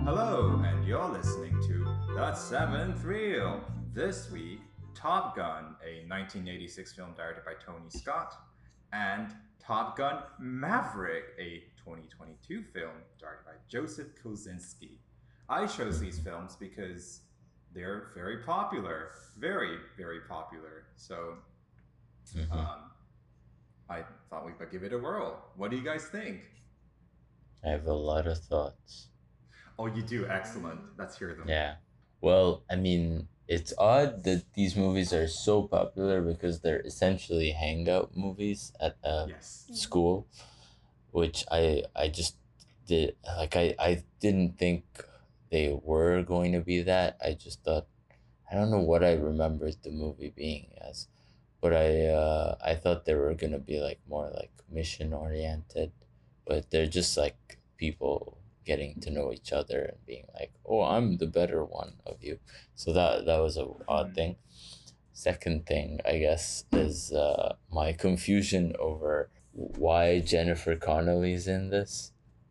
Hello, and you're listening to The Seventh Reel. This week, Top Gun, a 1986 film directed by Tony Scott, and Top Gun Maverick, a 2022 film directed by Joseph Kosinski. I chose these Mhm. films because they're very popular, very, very popular. So Mhm. um, I thought we could give it a whirl. What do you guys think? I have a lot of thoughts. Oh, you do? Excellent. Mm. Let's hear them. Yeah. Well, I mean, it's odd that these movies are so popular because they're essentially hangout movies at a Yes. Mhm. school, which I just did I didn't think they were going to be that. I just thought I don't know what I remembered the movie being as, but I thought they were gonna be like more like mission oriented, but they're just like people getting to know each other and being like, oh, I'm the better one of you. So that was a odd Mhm. thing. Second thing, I guess, is my confusion over why Jennifer Connelly's in this.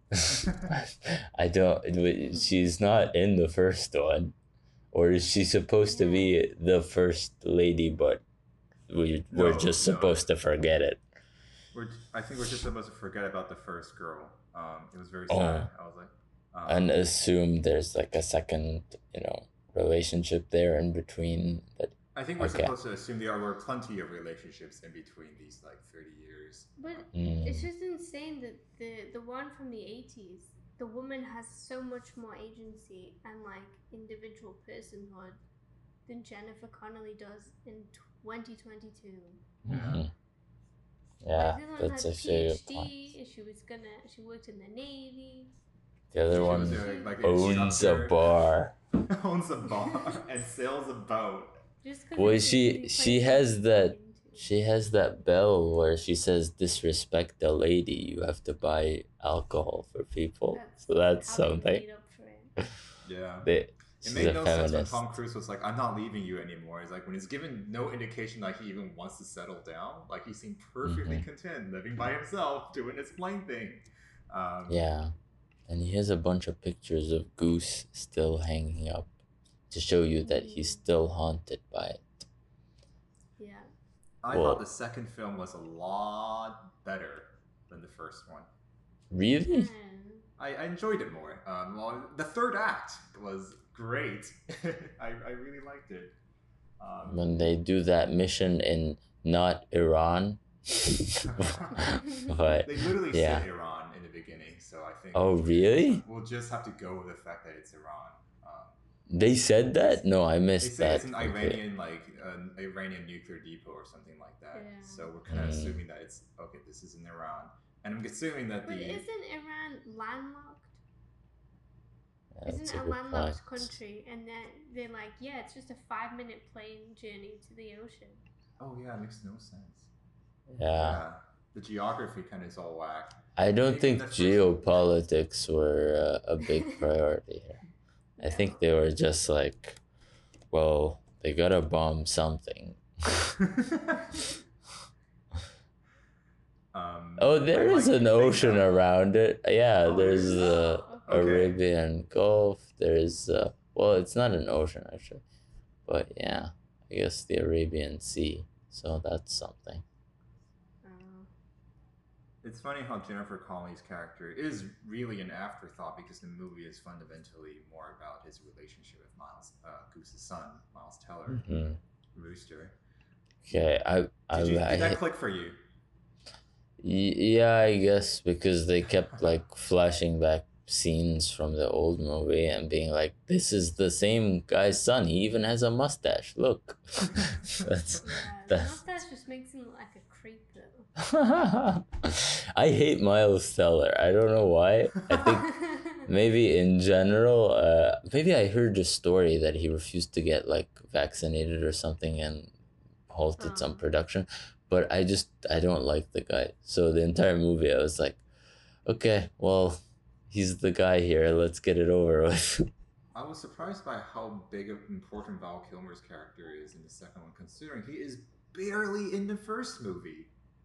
I don't. She's not in the first one, or is she supposed to Yeah. be the first lady? But we're No, just no. supposed to forget it. I think we're just supposed to forget about the first girl. It was very sad. Oh, I was like, and assume there's like a second, relationship there in between. That I think we're okay. supposed to assume there were plenty of relationships in between these like 30 years. But it's Mm, just insane that the one from the 80s, the woman has so much more agency and like individual personhood than Jennifer Connelly does in 2022. Yeah. hmm Like Yeah, the one that's has actually a good point. PhD, and she worked in the Navy. The other She was She one like should an owns a instructor, bar. owns a bar, and sails a boat. just because Well, it's an she easy she place to has just break that into. she has that bell where she says disrespect the lady. You have to buy alcohol for people. That's So that's how they something. made up for it. Yeah. they, It she's made a no sense when feminist. Tom Cruise was like, "I'm not leaving you anymore." It's like when he's given no indication like he even wants to settle down. Like he seemed perfectly hmm content living by himself, doing his plane thing. Um, Yeah, and he has a bunch of pictures of Goose still hanging up to show you that he's Mm, still haunted by it. yeah. I thought the Well, second film was a lot better than the first one. really? I enjoyed it more. Well, the third act was great. I really liked it. Um, When they do that mission in not Iran. But they literally said yeah. Iran in the beginning, so I think Oh, really? we'll just have to go with the fact that it's Iran. They said They, that? No, I they missed say it's that an complete. Iranian an Iranian nuclear depot or something like that. Yeah. So we're kind of Mm, assuming that it's okay. This is in Iran, and I'm assuming that But the isn't Iran landlocked? Isn't that's it a a good point. landlocked country? And then they're like, yeah, it's just a 5 minute plane journey to the ocean. oh yeah, it makes no sense. Yeah. Yeah, the geography kind of is all whack. I And don't even think the first. geopolitics were a big priority here. I think No. they were just like, well, they gotta bomb something. Oh, I there is like to an think ocean that. around it. Yeah, Oh, there there's is. the Oh, okay. Okay. Arabian Gulf. There's, well, it's not an ocean actually, but yeah, I guess the Arabian Sea. So that's something. Oh. It's funny how Jennifer Connelly's character is really an afterthought because the movie is fundamentally more about his relationship with Miles, Goose's son, Miles Teller, hmm Rooster. Okay, Did that click for you? Yeah, I guess because they kept like flashing back scenes from the old movie and being like, "This is the same guy's son. He even has a mustache. Look." that's Yeah, the that's. mustache just makes him look like a creep though. I hate Miles Teller. I don't know why. I think maybe in general, maybe I heard a story that he refused to get like vaccinated or something and halted some Oh. production. But I don't like the guy. So the entire movie I was like, okay, well, he's the guy here. Let's get it over with. I was surprised by how big of important Val Kilmer's character is in the second one, considering he is barely in the first movie.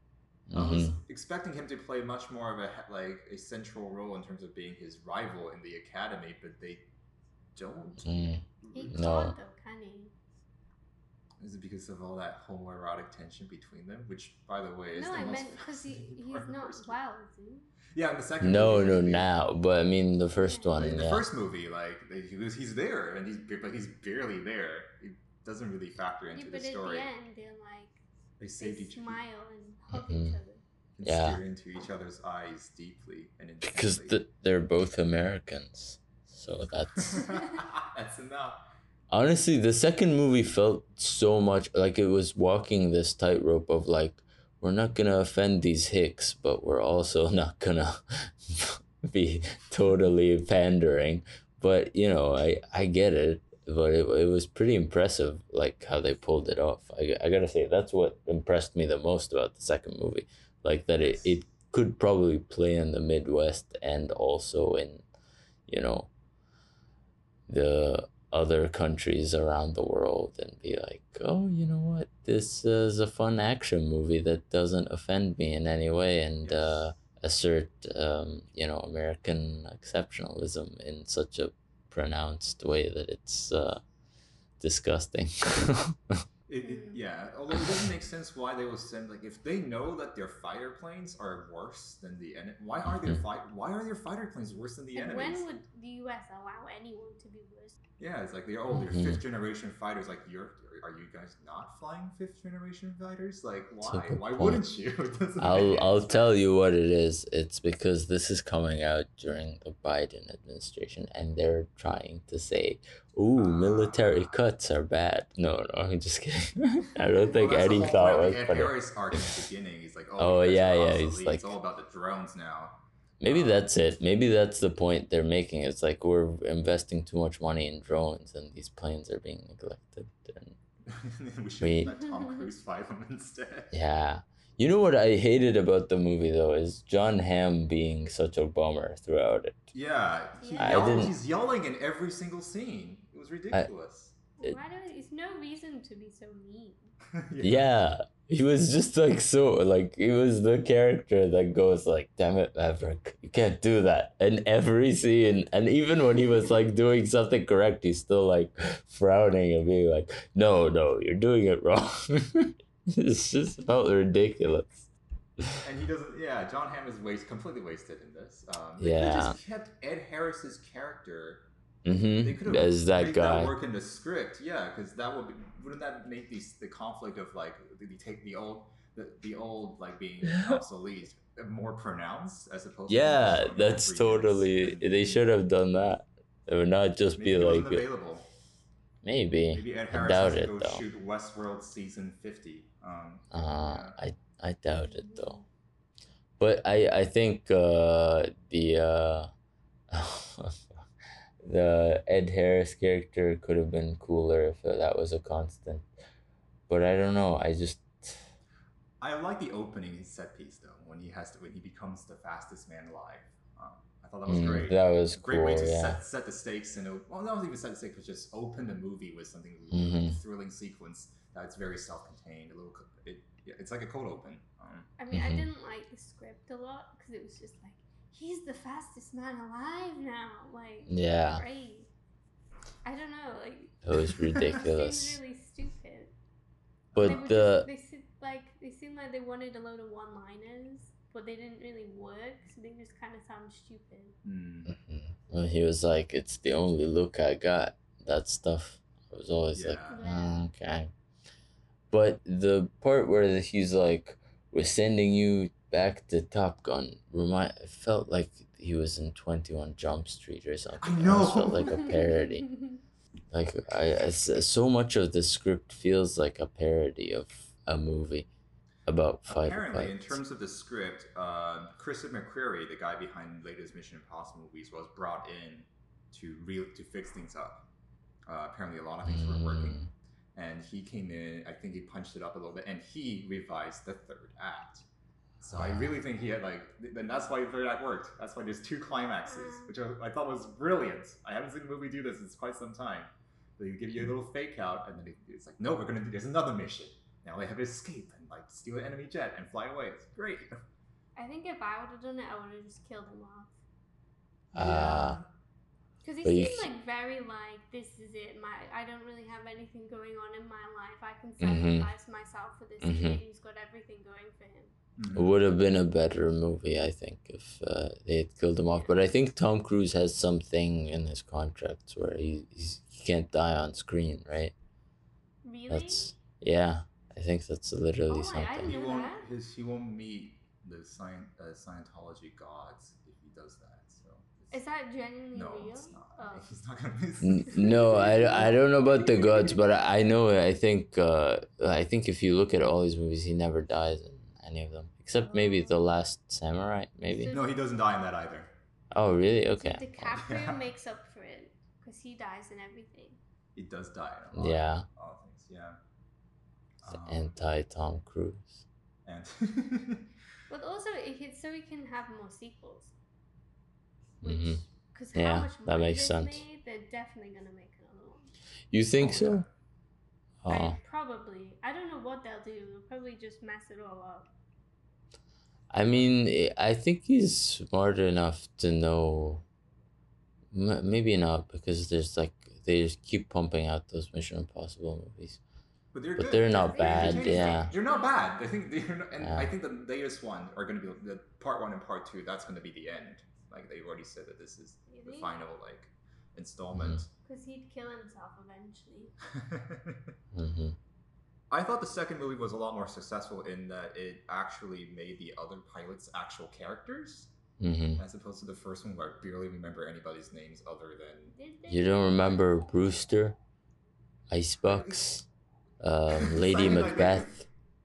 I was Mm-hmm. expecting him to play much more of a central role in terms of being his rival in the academy, but they don't. Mm. He No. can't though, can he? Is it because of all that homoerotic tension between them? Which, by the way, is No, the I most meant because fascinating he's part of the not first movie. well, is he? Yeah, in the second No, movie, no, like, now. But I mean, the first Yeah. one, in the yeah. first movie, like he's there, and he's barely there. He doesn't really factor Yeah, into but the at story. the end, they're like They they saved each other smile and hug Mhm. each other. and Yeah. stare into each other's eyes deeply and Because intensely. they're both Americans. So that's. That's enough. Honestly, the second movie felt so much like it was walking this tightrope of like, we're not gonna offend these hicks, but we're also not gonna be totally pandering. But you know, I get it, but it was pretty impressive, like how they pulled it off. I gotta say that's what impressed me the most about the second movie, like that Yes. it could probably play in the Midwest and also in, you know, the other countries around the world and be like, oh, you know what? This is a fun action movie that doesn't offend me in any way and Yes. assert, you know, American exceptionalism in such a pronounced way that it's disgusting. Yeah, although it doesn't make sense why they will send, like, if they know that their fighter planes are worse than the enemy, why are their fighter planes worse than the And enemies? when would the US allow anyone to be worse? Yeah, it's like they're Mhm. fifth generation fighters. Like, are you guys not flying fifth generation fighters? Like, That's a why? good Why point. wouldn't you? It doesn't make I'll sense. tell you what it is. It's because this is coming out during the Biden administration, and they're trying to say, "Ooh, military cuts are bad." No, I'm just kidding. I don't think Well, that's the Eddie whole thought point it of was the Ed funny. Harris arc in the beginning. He's like, Oh, you guys yeah, are yeah, obsolete. he's like- It's all about the drones now. Maybe that's it. Maybe that's the point they're making. It's like we're investing too much money in drones, and these planes are being neglected. And We should We- let Tom Cruise fight them instead. yeah. You know what I hated about the movie though is John Hamm being such a bummer throughout it. Yeah, I he's yelling in every single scene. It was ridiculous. Why do there's no reason to be so mean? Yeah, he was just like so like he was the character that goes like, "Damn it, Maverick, you can't do that." In every scene, and even when he was like doing something correct, he's still like frowning and being like, "No, no, you're doing it wrong." It's just felt ridiculous. And he doesn't. Yeah, John Hamm is completely wasted in this. Yeah. They could have just kept Ed Harris's character. They Mm-hmm. could have As that made guy. that work in the script. Yeah, because wouldn't that make the conflict of like the old like being obsolete more pronounced as opposed to Yeah, showing it that's every year? totally. They should have done that. It would not just Maybe be it like wasn't available. maybe. Maybe Ed I Harris doubt has to it go though. shoot Westworld season 50. Yeah. I doubt it though. But I think the Ed Harris character could have been cooler if that was a constant. But I don't know. I like the opening set piece though when he becomes the fastest man alive. I thought that was great. That was Great way cool. to Yeah. set the stakes and not even set the stakes, but just open the movie with something Mhm. thrilling sequence that's very self-contained. It's like a cold open. I mean, I Mhm. didn't like the script a lot because it was just like, he's the fastest man alive now. Like, Yeah. great. I don't know, like, It was it ridiculous. seemed really stupid. But They seemed like they wanted a load of one-liners, but they didn't really work, so they just kind of sound stupid. Well, he was like, "It's the only look I got." That stuff. I was always like, Yeah. okay. But the part where he's like, "We're sending you back to Top Gun," it felt like he was in 21 Jump Street or something. I know. It felt like a parody. Like so much of the script feels like a parody of a movie about fighter Apparently, in pilots. terms of the script, Christopher McQuarrie, the guy behind the latest Mission Impossible movies, was brought in to fix things up. Apparently, a lot of things weren't working, and he came in. I think he punched it up a little bit, and he revised the third act. So I really think he had and that's why the third act worked. That's why there's two climaxes, which I thought was brilliant. I haven't seen a movie do this in quite some time. They give you a little fake out, and then it's like, no, there's another mission. Now they have to escape, and like steal an enemy jet and fly away. It's great. I think if I would have done it, I would have just killed him off. Because he But you seemed c- like very like, this is it. I don't really have anything going on in my life. I can Mhm. sacrifice myself for this Mhm. kid who's got everything going for him. It would have been a better movie, I think, if they had killed him off. But I think Tom Cruise has something in his contracts where he can't die on screen, right? Really? Yeah, I think that's literally Oh, I something. didn't know that. He won't meet the Scientology gods if he does that. So Is that genuinely no, real? it's not. Oh. He's not gonna miss. No, I don't know about the gods, but I know I think if you look at all these movies, he never dies in any of them, except maybe The Last Samurai, maybe. So- No, he doesn't die in that either. Oh, really? So Okay. DiCaprio Yeah. makes up for it because he dies in everything. He does die in a lot. Yeah. Of things. Yeah. Anti Tom Cruise. And But also, so he can have more sequels. Mhm. Because Yeah, how much that money makes this sense. made, they're definitely gonna make another one. You think Oh, so? Oh. I don't know what they'll do. They'll probably just mess it all up. I mean, I think he's smart enough to know. Maybe not, because they just keep pumping out those Mission Impossible movies. but they're But good. they're not They're bad, entertaining. yeah. They're not bad. I think they're not, and Yeah. I think the latest one are going to be the part 1 and part 2. That's going to be the end. Like they've already said that this is the Really? final like installment. Because he'd kill himself eventually. Mm-hmm. I thought the second movie was a lot more successful in that it actually made the other pilots actual characters, Mm-hmm. as opposed to the first one where I barely remember anybody's names other than. Did they? You don't remember Brewster, Icebox, Lady Sounded like Macbeth,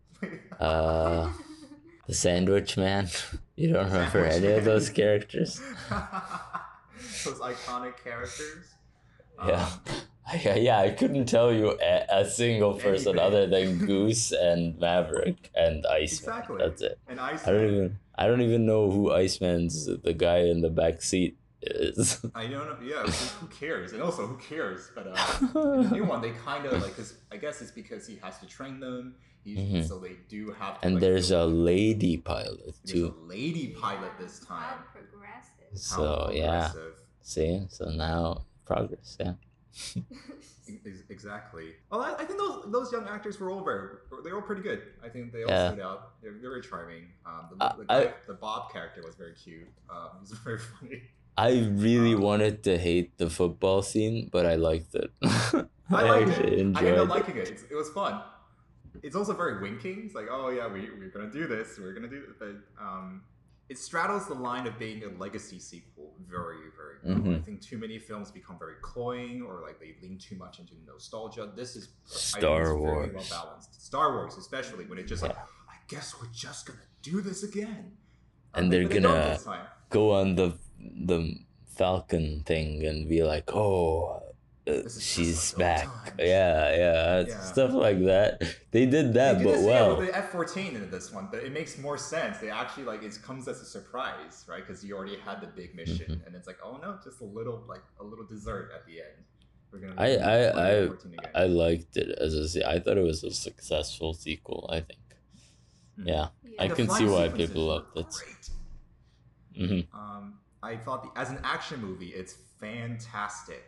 the Sandwich Man? You don't remember any of those characters? Those iconic characters. Yeah. Yeah, I couldn't tell you a single person Anything. other than Goose and Maverick and Iceman. Exactly. That's it. And I don't even know who Iceman's the guy in the back seat is. I don't know. Yeah, who cares? And also, who cares? But in the new one, they kind of like, because I guess it's because he has to train them. Mhm. So they do have to. And like, there's feel a like- lady pilot There's too. a lady pilot this How time. progressive. How So yeah, progressive. see, so now progress. Yeah. Exactly. Well, I think those young actors were they're all pretty good. I think they all Yeah. stood out. They're very charming. The Bob character was very cute. He was very funny. I really Um, wanted to hate the football scene, but I liked it. I liked actually it. I enjoyed ended up it. liking it. It was fun. It's also very winking. It's like, oh yeah, we're gonna do this. We're gonna do it. But it straddles the line of being a legacy sequel very, very well. Mhm. I think too many films become very cloying, or like they lean too much into nostalgia. This is I think Star it's very Wars. well balanced. Star Wars, especially when it just like, Yeah. I guess we're just gonna do this again. And But they're they don't gonna- this time. Go on the Falcon thing and be like, oh, This is she's just like back. old times. Yeah, Yeah. stuff like that. They did that, They do but the same well. with the F-14 in this one, but it makes more sense. They actually like it comes as a surprise, right? Because you already had the big mission, Mhm. and it's like, oh no, just a little dessert at the end. We're gonna I- play F-14 again. I liked it I thought it was a successful sequel. I think. Mhm. Yeah. I And the can see flying why sequences people were loved it. great. Hmm. I thought as an action movie, it's fantastic.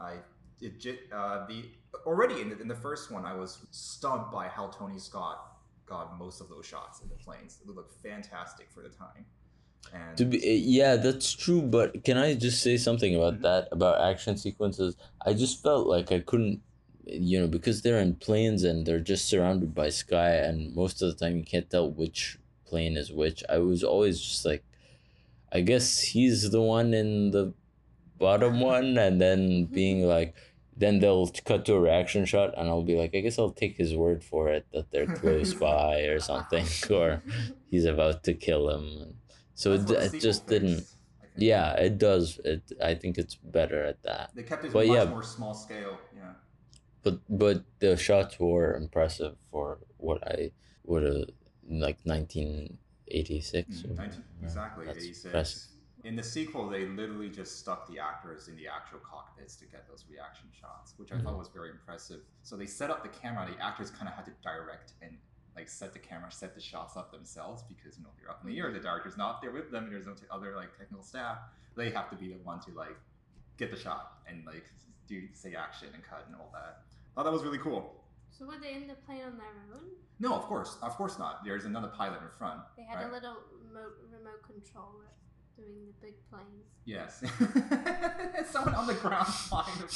Already in the first one, I was stunned by how Tony Scott got most of those shots in the planes. It looked fantastic for the time. And Yeah, that's true. But can I just say something about Mhm. that, about action sequences? I just felt like I couldn't, because they're in planes and they're just surrounded by sky, and most of the time you can't tell which plane is which. I was always just like, I guess he's the one in the bottom one, and then being like, then they'll cut to a reaction shot, and I'll be like, I guess I'll take his word for it that they're close by or something, or he's about to kill him. So that's what the it sequel just didn't. fixed, I think. Yeah, it does. I think it's better at that. They kept it But much yeah. more small scale. Yeah. But the shots were impressive for what I would have, like 1986. or- 19, yeah, exactly, that's 86. impressive. In the sequel, they literally just stuck the actors in the actual cockpits to get those reaction shots, which I thought was very impressive. So they set up the camera, the actors kind of had to direct and like set the camera, set the shots up themselves because they're up in the air. The director's not there with them. There's no other like technical staff. They have to be the one to like get the shot and like say action and cut and all that. I thought that was really cool. So were they in the plane on their own? No, of course not. There's another pilot in front. They had right? a little remote control doing the big planes. Yes. Someone on the ground flying the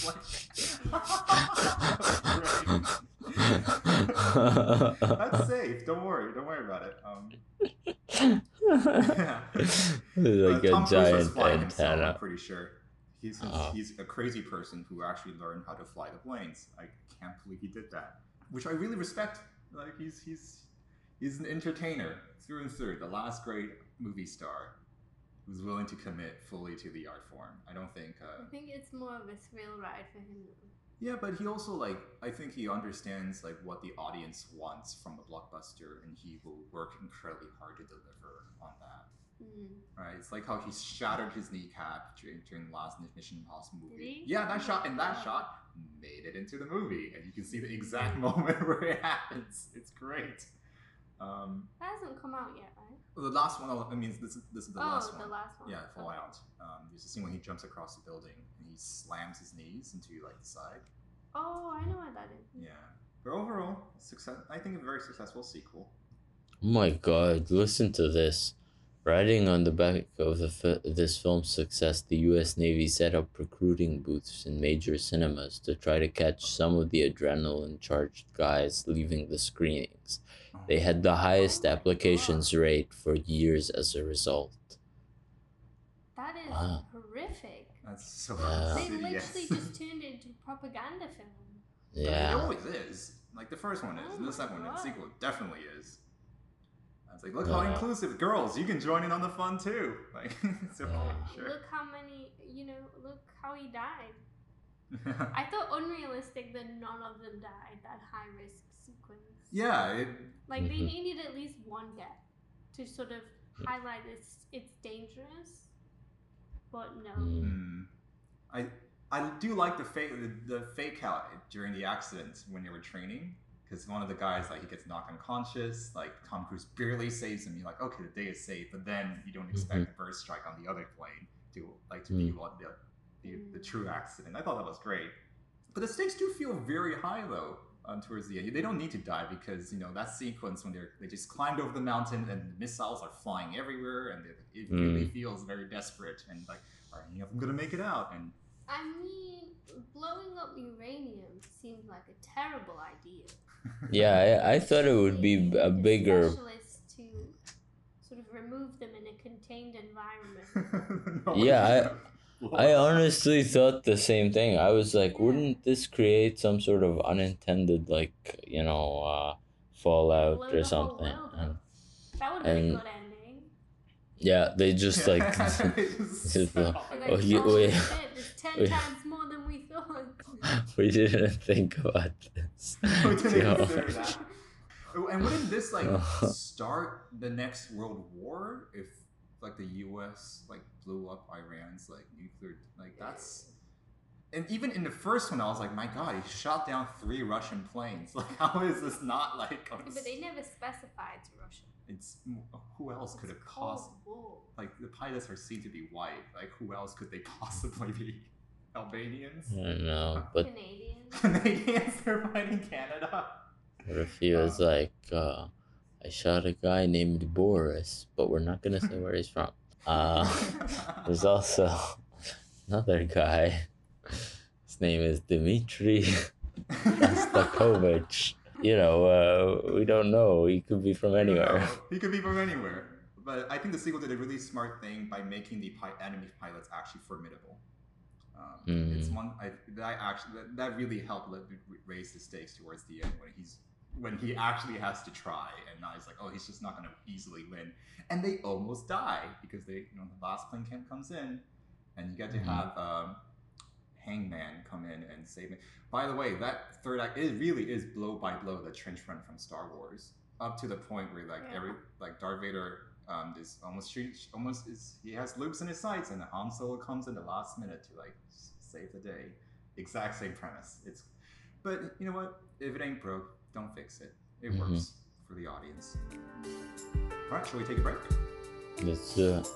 plane. That's safe. Don't worry about it. Like Tom a Cruise was giant flying himself, antenna. I'm pretty sure. He's a crazy person who actually learned how to fly the planes. I can't believe he did that, which I really respect. Like he's an entertainer through and through. The last great movie star who's willing to commit fully to the art form. I don't think. I think it's more of a thrill ride for him. Yeah, but he also I think he understands what the audience wants from a blockbuster, and he will work incredibly hard to deliver on that. Right? It's like how he shattered his kneecap during the last Mission Impossible movie. Did he? Yeah, that shot made it into the movie, and you can see the exact moment where it happens. It's great. That hasn't come out yet, right? The last one. I mean, this is the last one. The last one. Yeah, Fallout. There's a scene when he jumps across the building and he slams his knees into the side. Oh, I know what that is. Yeah, but overall, I think a very successful sequel. Oh my God! Listen to this. Riding on the back of this film's success, the U.S. Navy set up recruiting booths in major cinemas to try to catch some of the adrenaline-charged guys leaving the screenings. They had the highest applications rate for years as a result. That is horrific. That's so They insidious. literally just turned it into a propaganda film. Yeah. It always is. Like the first one is, and the second one, and the sequel definitely is. It's like, look how inclusive, girls, you can join in on the fun too. Like, so sure. Look how many, look how he died. I thought unrealistic that none of them died, that high risk sequence. Yeah. They needed at least one death to sort of highlight it's dangerous, but no. I do like the fake out during the accident when they were training. Because one of the guys, he gets knocked unconscious. Tom Cruise barely saves him. You're like, okay, the day is safe. But then you don't expect a bird strike on the other plane to be what the true accident. I thought that was great. But the stakes do feel very high though. Towards the end, they don't need to die because that sequence when they just climbed over the mountain and the missiles are flying everywhere, and it really feels very desperate and are any of them gonna make it out? And I mean, blowing up uranium seems like a terrible idea. Yeah, I thought it would be a bigger. Specialists to sort of remove them in a contained environment. Yeah, I honestly thought the same thing. I was like, wouldn't this create some sort of unintended, fallout or something? That would be a good ending. Yeah, they just There's 10 times more than we thought. We didn't think about this. We didn't consider that. And wouldn't this start the next world war if the U.S. blew up Iran's nuclear that's. And even in the first one, I was like, my God, he shot down 3 Russian planes. How is this not But they never specified to Russia. It's who else could it possibly? The pilots are seen to be white. Who else could they possibly be? Albanians? I don't know, but Canadians, they're fighting Canada. What if he was I shot a guy named Boris, but we're not gonna say where he's from. There's also another guy. His name is Dmitry Shostakovich. We don't know. He could be from anywhere. He could be from anywhere. But I think the sequel did a really smart thing by making the enemy pilots actually formidable. It's one that really helped raise the stakes towards the end when he actually has to try, and now he's like, oh, he's just not going to easily win, and they almost die because the last plane comes in, and you get to have Hangman come in and save him. By the way, that third act, it really is blow by blow the trench run from Star Wars, up to the point where Darth Vader is he has loops in his sights, and Han Solo comes in the last minute to save the day. Exact same premise. But you know what? If it ain't broke, don't fix it. It works for the audience. All right, shall we take a break? Let's do it.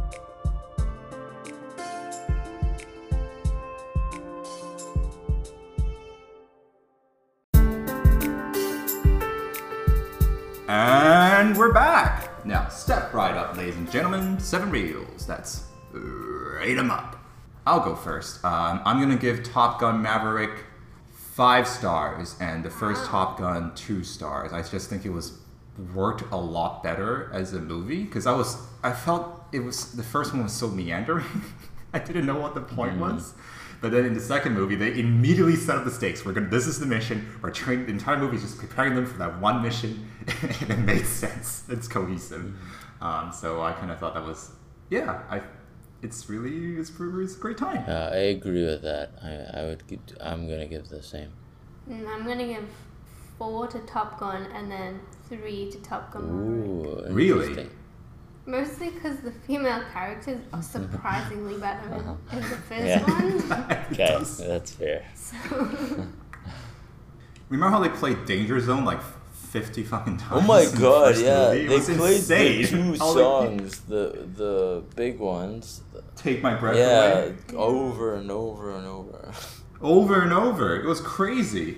And we're back! Now, step right up, ladies and gentlemen. 7 reels. That's rate 'em up. I'll go first. I'm gonna give Top Gun Maverick 5 stars, and the first Top Gun 2 stars. I just think it worked a lot better as a movie, because I felt the first one was so meandering. I didn't know what the point was. But then in the second movie, they immediately set up the stakes. This is the mission. We're training. The entire movie is just preparing them for that one mission, and it makes sense. It's cohesive. So I kind of thought that was, it's a great time. I agree with that. I'm gonna give the same. I'm gonna give 4 to Top Gun and then 3 to Top Gun Maverick. Ooh, Really? interesting. Mostly because the female characters are surprisingly better in the first Yeah. one. Okay, that's fair. So, Remember how they played Danger Zone like 50 fucking times? Oh my in the god, first yeah. movie? It They was played insane. the 2 All they- songs, the big ones. Take My Breath Yeah, Away. over and over and over. Over and over. It was crazy.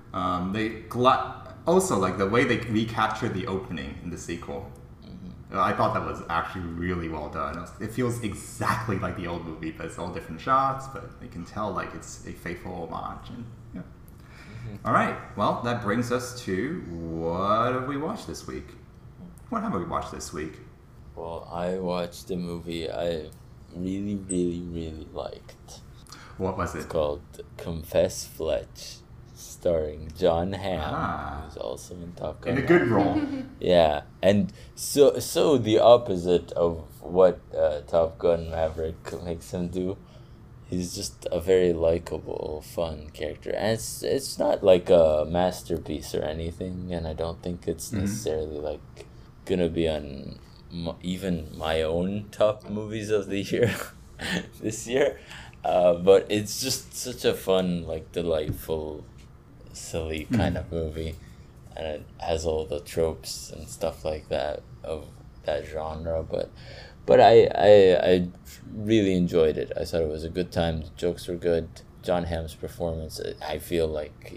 Also, like the way they recaptured the opening in the sequel. I thought that was actually really well done. It feels exactly like the old movie, but it's all different shots. But you can tell like it's a faithful homage. And, yeah. All right. Well, that brings us to what have we watched this week? What have we watched this week? Well, I watched a movie I really, really, really liked. What was It's it? called Confess Fletch, starring John Hamm, Ah. who's also in Top Gun. In a good role. Yeah, and so the opposite of what Top Gun Maverick makes him do. He's just a very likable, fun character, and it's not like a masterpiece or anything, and I don't think it's necessarily like gonna be on even my own top movies of the year this year, but it's just such a fun, like delightful, silly kind of movie, and it has all the tropes and stuff like that of that genre, but I really enjoyed it. I thought it was a good time. The jokes were good. John Hamm's performance, I feel like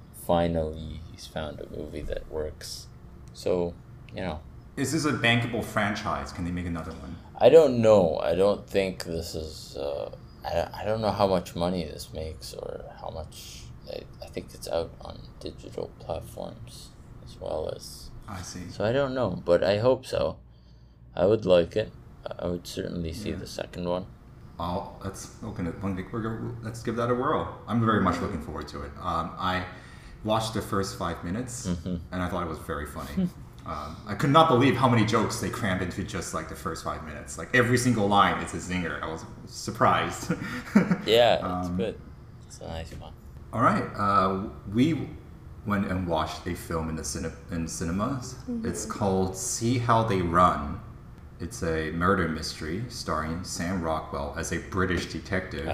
he's found a movie that works. So, Is this a bankable franchise? Can they make another one? I don't know. I don't think this is. I don't know how much money this makes or how much. I think it's out on digital platforms as well as. I see. So I don't know, but I hope so. I would like it. I would certainly see the second one. Let's open it. Let's give that a whirl. I'm very much looking forward to it. I watched the first 5 minutes, and I thought it was very funny. I could not believe how many jokes they crammed into just like the first 5 minutes. Like every single line is a zinger. I was surprised. Yeah, it's good. It's a nice one. All right, we went and watched a film in the cinemas. It's called See How They Run. It's a murder mystery starring Sam Rockwell as a British detective.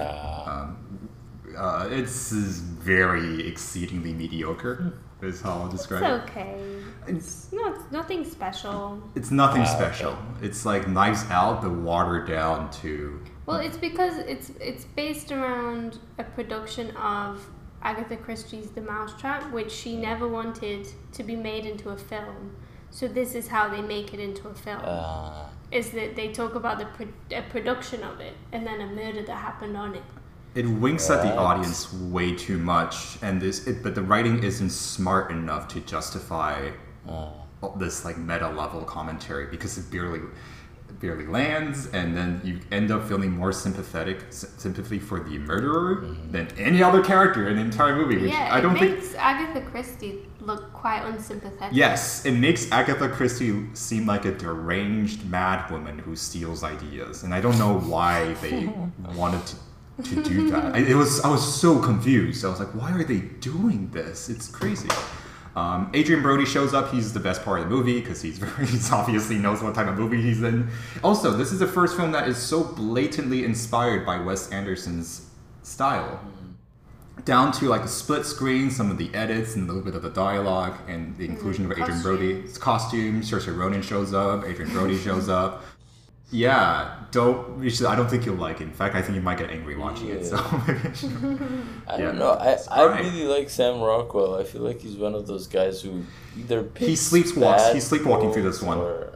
It's very exceedingly mediocre, is how I'll describe it. it's okay. It's nothing special. It's nothing Ah, special. okay. It's like Knives Out, but watered down to... Well, it's because it's based around a production of Agatha Christie's The Mousetrap, which she never wanted to be made into a film. So this is how they make it into a film. Is that they talk about the production of it and then a murder that happened on it. It winks at the Right. audience way too much, and but the writing isn't smart enough to justify this like meta level commentary because it barely lands, and then you end up feeling more sympathy for the murderer than any other character in the entire movie. Which Yeah, I don't it think. makes Agatha Christie look quite unsympathetic. Yes, it makes Agatha Christie seem like a deranged mad woman who steals ideas, and I don't know why they wanted to do that. I was so confused. I was like, why are they doing this? It's crazy. Adrian Brody shows up. He's the best part of the movie because he's obviously knows what type of movie he's in. Also, this is the first film that is so blatantly inspired by Wes Anderson's style. down to like the split screen, some of the edits, and a little bit of the dialogue, and the inclusion of Adrian Brody. It's costumes. Saoirse Ronan shows up. Adrian Brody shows up. Yeah, I don't think you'll like it. In fact, I think you might get angry watching it. So maybe I don't know. I really like Sam Rockwell. I feel like he's one of those guys who either he's sleepwalking through this one. Or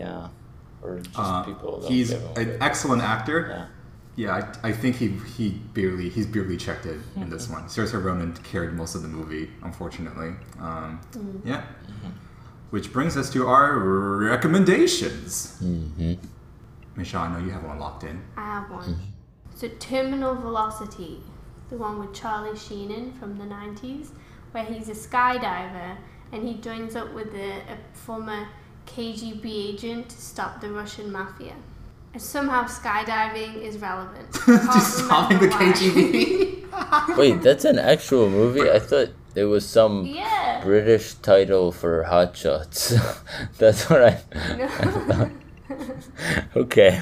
just people. He's an excellent actor. Yeah, I think he's barely checked in this one. Saoirse Ronan carried most of the movie, unfortunately. Yeah. Which brings us to our recommendations. Michelle, I know you have one locked in. I have one. So Terminal Velocity, the one with Charlie Sheenan from the 90s, where he's a skydiver and he joins up with a former KGB agent to stop the Russian mafia. And somehow skydiving is relevant. Just stopping the KGB? Wait, that's an actual movie? I thought it was some British title for Hot Shots. That's what I thought. Okay.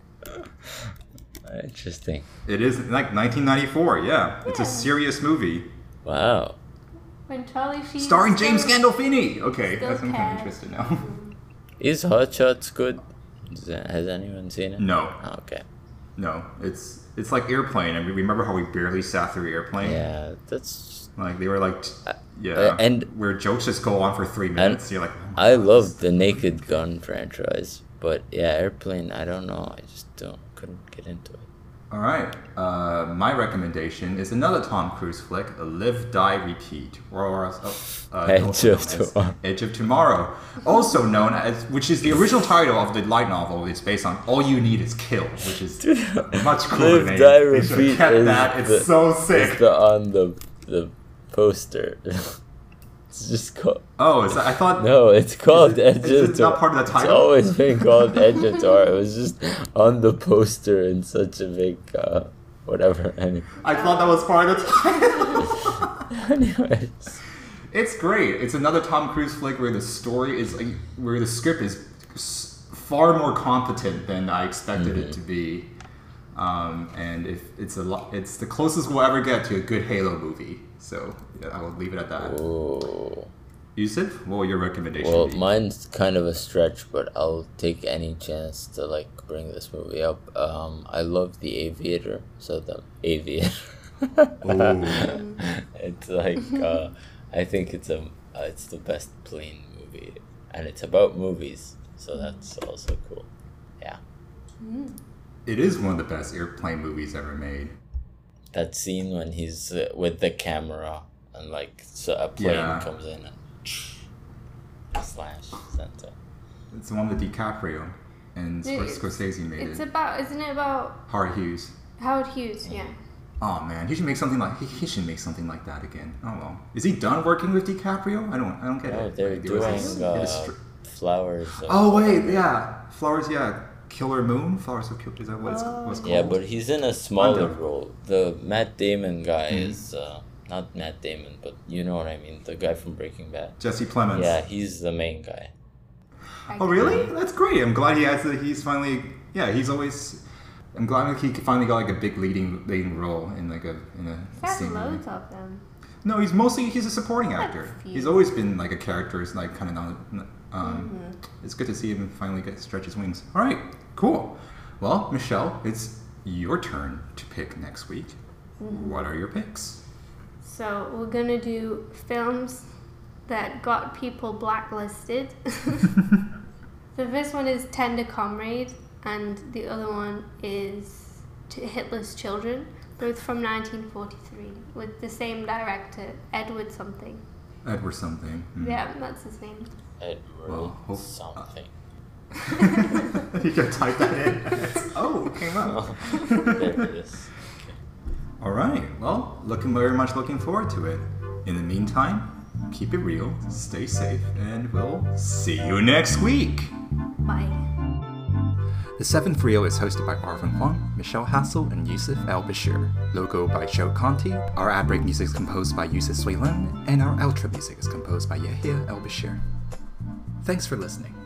Interesting. It is like 1994, yeah. It's a serious movie. Wow. When Charlie Sheen starring James Gandolfini! Okay, I'm kind of interested now. Is Hot Shots good? Has anyone seen it? No. Oh, okay. No, it's like Airplane. I mean, remember how we barely sat through Airplane? Yeah, that's... Like, they were like... and where jokes just go on for 3 minutes. You're like... Oh I love the Naked Gun franchise. But yeah, Airplane, I don't know. I just couldn't get into it. All right. My recommendation is another Tom Cruise flick, Live, Die, Repeat. Or Edge of Tomorrow. Also known as, which is the original title of the light novel. It's based on All You Need Is Kill, which is much cooler name. Live, Die, Repeat. They should have kept that. It's so sick. It's on the poster. It's just called... Oh, is that, I thought... No, it's called Edge of Tomorrow. It's not part of the title? It's always been called Edge of Tomorrow. It was just on the poster in such a big... whatever. Anyway. I thought that was part of the title. Anyways. It's great. It's another Tom Cruise flick where the story is... like, where the script is far more competent than I expected it to be. And it's the closest we'll ever get to a good Halo movie. So yeah, I will leave it at that. Ooh. Yusuf, what will your recommendation Well, be? mine's kind of a stretch, but I'll take any chance to like bring this movie up. I love The Aviator, so The Aviator. It's like I think it's the best plane movie, and it's about movies, so that's also cool. Yeah. It is one of the best airplane movies ever made. That scene when he's with the camera and like so a plane comes in and slash center. It's the one with DiCaprio and Scorsese made Isn't it about Howard Hughes? Howard Hughes, yeah. Oh man, he should make something like that again. Oh well, is he done working with DiCaprio? I don't get it. They're doing Flowers. Oh wait, yeah, Flowers, yeah. Killer Moon? Flowers of Killer, is that what it's called? Yeah, but he's in a smaller role. The Matt Damon guy is, not Matt Damon, but you know what I mean, the guy from Breaking Bad. Jesse Plemons. Yeah, he's the main guy. Oh really? That's great. I'm glad I'm glad he finally got like a big leading role in like a scene movie. Loads of them. No, he's a supporting actor. He's always been like a character, is like kind of It's good to see him finally stretch his wings. All right, cool. Well, Michelle, it's your turn to pick next week. What are your picks? So we're gonna do films that got people blacklisted. The first one is Tender Comrade, and the other one is Hitler's Children, both from 1943, with the same director, Edward something. Edward something. Yeah, that's his name. Edward something. You can type that in. It came up. There it is. Okay. All right. Well, very much looking forward to it. In the meantime, keep it real, stay safe, and we'll see you next week. Bye. The Seventh Reel is hosted by Arvin Huang, Michelle Hassel, and Yusuf El-Bashir. Logo by Joe Conti. Our ad break music is composed by Yusuf Suilan, and our outro music is composed by Yahya El-Bashir. Thanks for listening.